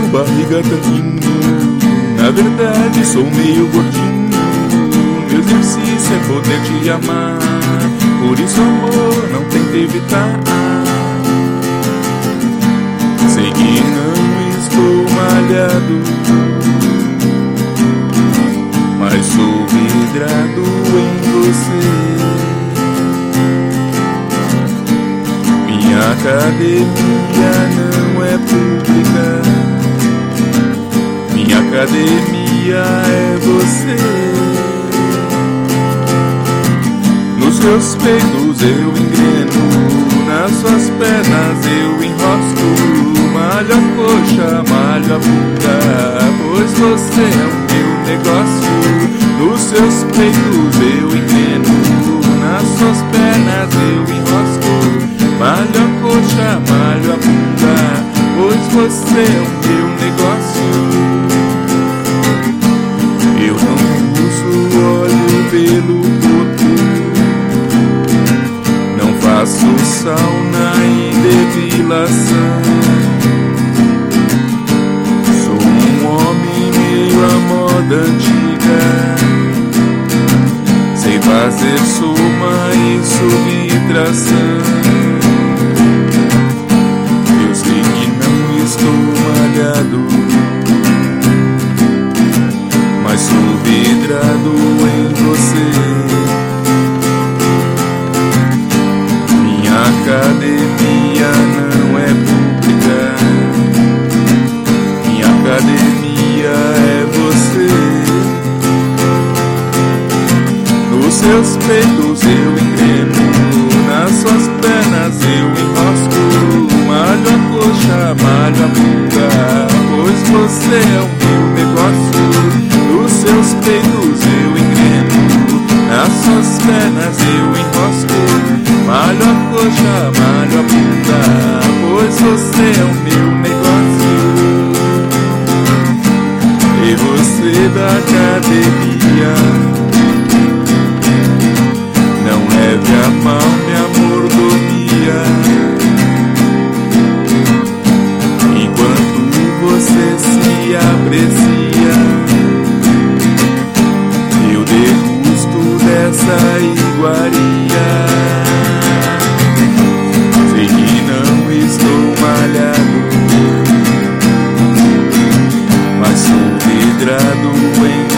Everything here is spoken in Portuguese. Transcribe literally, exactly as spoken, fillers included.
barriga tanquinho, na verdade sou meio gordinho. Meu exercício é poder te amar, por isso amor não tenta evitar. Sei que não estou malhado, mas sou vidrado em você. Minha academia não é pública, minha academia é você. Nos seus peitos eu engreno, nas suas pernas eu enrosco. Malho a coxa, malho a bunda, pois você é o meu negócio. Nos seus peitos eu engreno, nas suas pernas eu enrosco. Malho a coxa, malho a bunda, pois você é o meu negócio. Eu não uso óleo pelo corpo, não faço sauna e depilação. Sou um homem meio à moda antiga, sei fazer soma e subtração. Eu sei que não estou malhado, mas sou vidrado em você. Minha academia não é pública, minha academia é você. Nos seus peitos eu engreno, nas suas pernas eu enrosco. Malho a coxa, malho a bunda, pois você é o meu negócio. Nos seus peitos eu engreno, nas suas pernas eu enrosco. Malho a coxa, malho a bunda, pois você é o meu negócio. E você da academia, não leve a mal minha mordomia. Você se aprecia, eu degusto dessa iguaria. Sei que não estou malhado, mas sou vidrado em